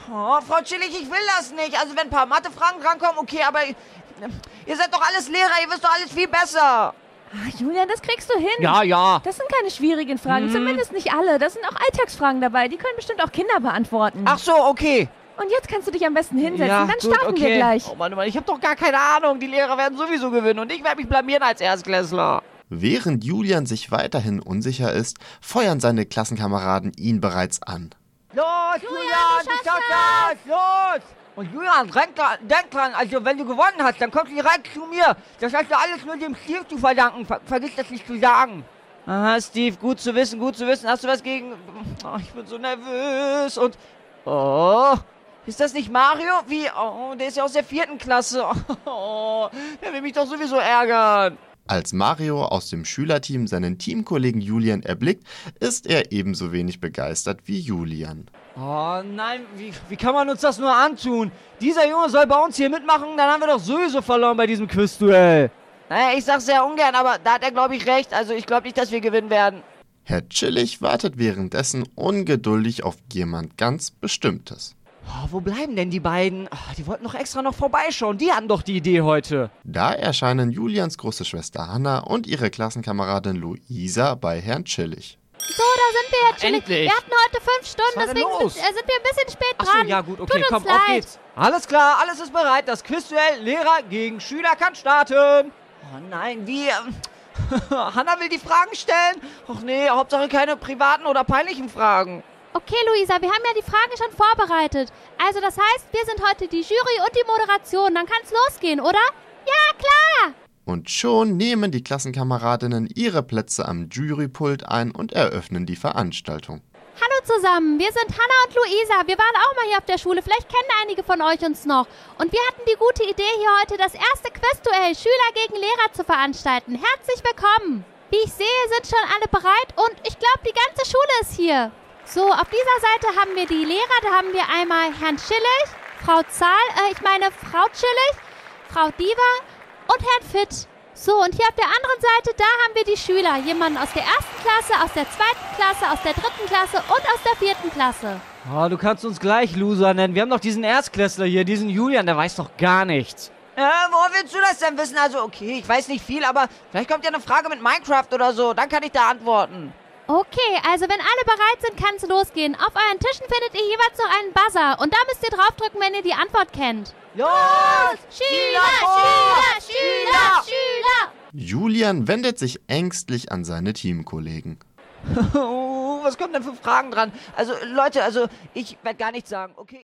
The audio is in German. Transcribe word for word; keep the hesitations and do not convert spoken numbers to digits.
Oh, Frau Chillig, ich will das nicht. Also wenn ein paar Mathefragen drankommen, okay, aber ihr seid doch alles Lehrer, ihr wisst doch alles viel besser. Ach, Julian, das kriegst du hin. Ja, ja. Das sind keine schwierigen Fragen, Hm. zumindest nicht alle. Das sind auch Alltagsfragen dabei, die können bestimmt auch Kinder beantworten. Ach so, okay. Und jetzt kannst du dich am besten hinsetzen, Ja, dann gut, starten okay. wir gleich. Oh Mann, Mann, ich hab doch gar keine Ahnung. Die Lehrer werden sowieso gewinnen und ich werde mich blamieren als Erstklässler. Während Julian sich weiterhin unsicher ist, feuern seine Klassenkameraden ihn bereits an. Los, Julian, du du schaffst das! Los! Und Julian, denk dran, denk dran, also wenn du gewonnen hast, dann kommst du direkt zu mir. Das hast du alles nur dem Steve zu verdanken. Ver vergiss das nicht zu sagen. Aha, Steve, gut zu wissen, gut zu wissen. Hast du was gegen... Oh, ich bin so nervös und... Oh... Ist das nicht Mario? Wie? Oh, der ist ja aus der vierten Klasse. Oh, der will mich doch sowieso ärgern. Als Mario aus dem Schülerteam seinen Teamkollegen Julian erblickt, ist er ebenso wenig begeistert wie Julian. Oh nein, wie, wie kann man uns das nur antun? Dieser Junge soll bei uns hier mitmachen, dann haben wir doch sowieso verloren bei diesem Quizduell. Naja, ich sag's sehr ungern, aber da hat er, glaube ich, recht. Also ich glaube nicht, dass wir gewinnen werden. Herr Chillig wartet währenddessen ungeduldig auf jemand ganz Bestimmtes. Oh, wo bleiben denn die beiden? Oh, die wollten doch extra noch vorbeischauen. Die hatten doch die Idee heute. Da erscheinen Julians große Schwester Hanna und ihre Klassenkameradin Luisa bei Herrn Chillig. So, da sind wir, Herr Chillig. Endlich. Wir hatten heute fünf Stunden, Was war denn deswegen los? sind, äh, sind wir ein bisschen spät Achso, dran. ja gut, okay, Tut komm, uns auf leid. geht's. Alles klar, alles ist bereit. Das Quizduell Lehrer gegen Schüler kann starten. Oh nein, wie... ähm, Hanna will die Fragen stellen? Och nee, Hauptsache keine privaten oder peinlichen Fragen. Okay, Luisa, wir haben ja die Fragen schon vorbereitet. Also das heißt, wir sind heute die Jury und die Moderation. Dann kann's losgehen, oder? Ja, klar. Und schon nehmen die Klassenkameradinnen ihre Plätze am Jurypult ein und eröffnen die Veranstaltung. Hallo zusammen, wir sind Hanna und Luisa. Wir waren auch mal hier auf der Schule. Vielleicht kennen einige von euch uns noch. Und wir hatten die gute Idee, hier heute das erste Quizduell Schüler gegen Lehrer zu veranstalten. Herzlich willkommen. Wie ich sehe, sind schon alle bereit und ich glaube, die ganze Schule ist hier. So, auf dieser Seite haben wir die Lehrer. Da haben wir einmal Herrn Chillig, Frau Zahl, äh, ich meine Frau Chillig, Frau Diva und Herrn Fitt. So, und hier auf der anderen Seite, da haben wir die Schüler. Jemanden aus der ersten Klasse, aus der zweiten Klasse, aus der dritten Klasse und aus der vierten Klasse. Oh, du kannst uns gleich Loser nennen. Wir haben doch diesen Erstklässler hier, diesen Julian, der weiß doch gar nichts. Äh, woher willst du das denn wissen? Also, okay, ich weiß nicht viel, aber vielleicht kommt ja eine Frage mit Minecraft oder so. Dann kann ich da antworten. Okay, also wenn alle bereit sind, kann es losgehen. Auf euren Tischen findet ihr jeweils noch einen Buzzer. Und da müsst ihr draufdrücken, wenn ihr die Antwort kennt. Los! Schüler, Schüler, Schüler, Schüler! Julian wendet sich ängstlich an seine Teamkollegen. Oh, was kommt denn für Fragen dran? Also, Leute, also, ich werde gar nichts sagen, okay?